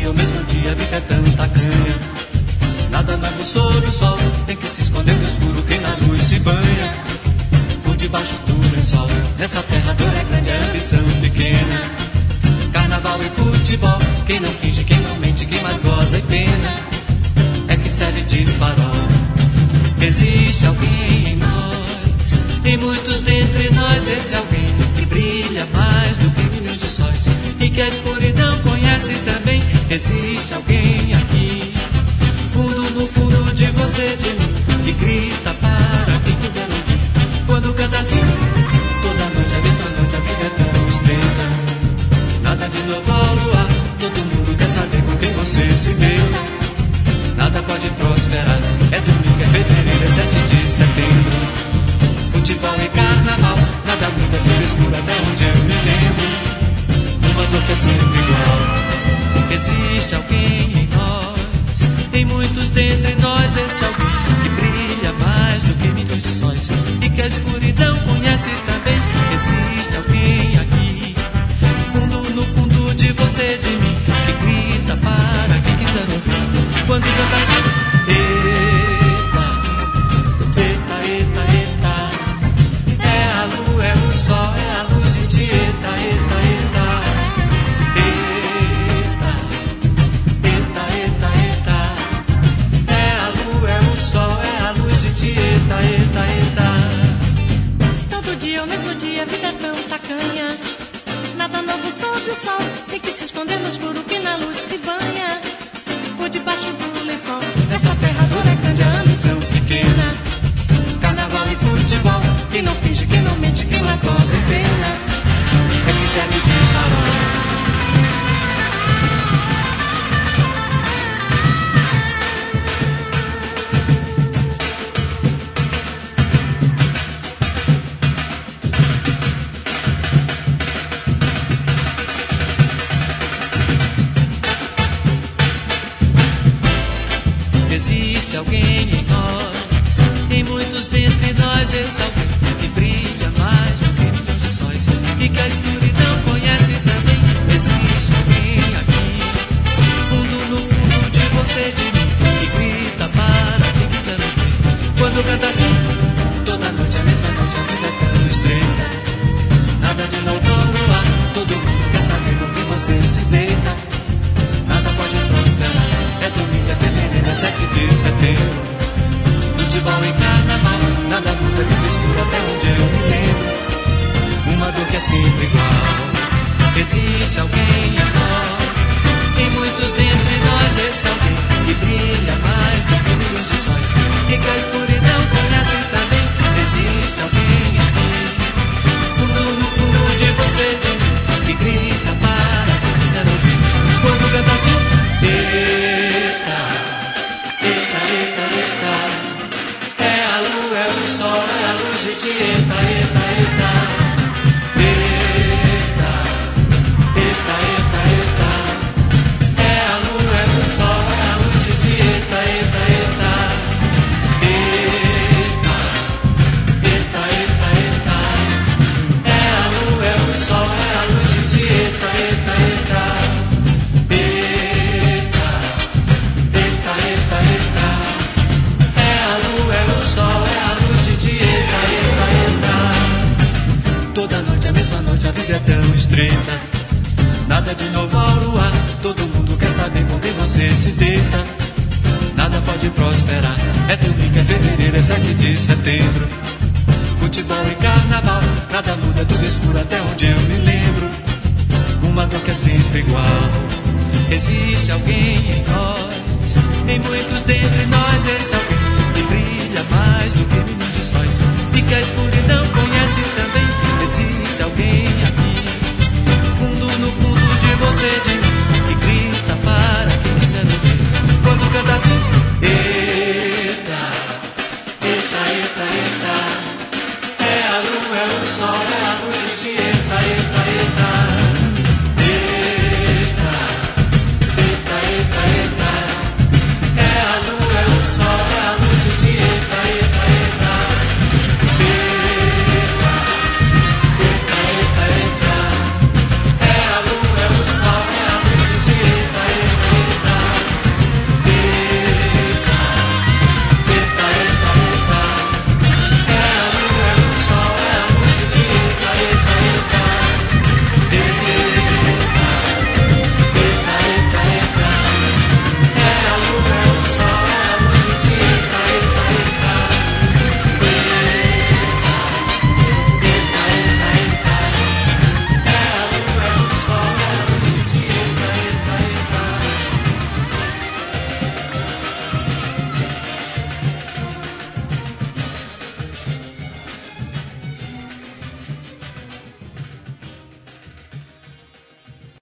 dia, o mesmo dia, a vida é tão tacanha. Nada novo sob o sol, tem que se esconder no escuro quem na luz se banha. Por debaixo do lençol, nessa terra dor é grande, a ambição pequena. Carnaval e futebol, quem não finge, quem não mente, quem mais goza e pena é que serve de farol. Existe alguém em nós, em muitos dentre nós, esse alguém que brilha mais do que milhões de sóis e que a escuridão conhece também. Existe alguém aqui, fundo no fundo de você, de mim, que grita para quem quiser ouvir. Quando canta assim, toda noite, a mesma noite, a vida é tão estreita. Nada de novo ao luar, todo mundo quer saber com quem você se deita. Nada pode prosperar, é domingo, é fevereiro, é 7 de setembro. Futebol e carnaval, nada muda, tudo escuro até onde eu me lembro. Uma dor que é sempre igual. Existe alguém em nós, em muitos dentre nós, esse alguém que brilha mais do que milhões de sóis e que a escuridão conhece também. Existe alguém aqui, fundo no fundo de você, de mim, que grita para quem quiser ouvir. Quando canta assim, eita, eita, eita, eita, é a lua, é o sol, é a luz de ti, eita, eita, eita, eita, eita, eita, eita, é a lua, é o sol, é a luz de ti, eita, eita, eita. Todo dia é o mesmo dia, a vida é tão tacanha. Nada novo sob o sol, tem que se esconder no escuro que na luz se banha. Por debaixo do lençol, nessa terra dor é grande, a ambição pequena. Carnaval e futebol, quem não finge, quem não mente, quem mais goza e pena é que serve de farol. Existe alguém em nós, em muitos dentre nós, esse alguém que brilha mais do que milhões de sóis e que a escuridão conhece também. Existe alguém aqui, fundo no fundo de você, de mim, que grita para quem quiser ouvir. Quando canta assim, toda noite, a mesma noite, a vida é tão estreita. Nada de novo no ar, todo mundo quer saber com quem você se deita. Nada pode prosperar, é domingo, é fevereiro, é 7 de setembro. Futebol e carnaval, nada muda, tudo escuro até onde eu me lembro. Uma dor que é sempre igual. Existe alguém em nós, em muitos dentre nós, esse alguém que brilha mais do que milhões de sóis e que a escuridão conhece também. Existe alguém aqui, fundo no fundo de você, de mim, que grita para quem quiser ouvir. Quando canta assim, eita, eita, eita, eita, é a lua, é o sol, é a luz de ti, eita, eita, eita, eita, eita, eita, eita, é a lua, é o sol, é a luz de ti, eita, eita, eita, eita, eita, eita, eita, é a lua, é o sol, é a luz de ti, eita, eita, eita. Toda noite, a mesma noite, a vida é tão estreita. Nada de novo ao luar, todo mundo quer saber com quem você se deita. Nada pode prosperar, é domingo, é fevereiro, é 7 de setembro. Futebol e carnaval, nada muda, tudo escuro até onde eu me lembro. Uma dor que é sempre igual. Existe alguém em nós, em muitos dentre nós, esse alguém que brilha mais do que milhões de sóis e que a escuridão conhece também. Existe alguém aqui, fundo no fundo de você, de mim, que grita para quem quiser ouvir. Quando canta assim, eita, eita, eita, eita, é a lua, é o sol, é a luz de ti.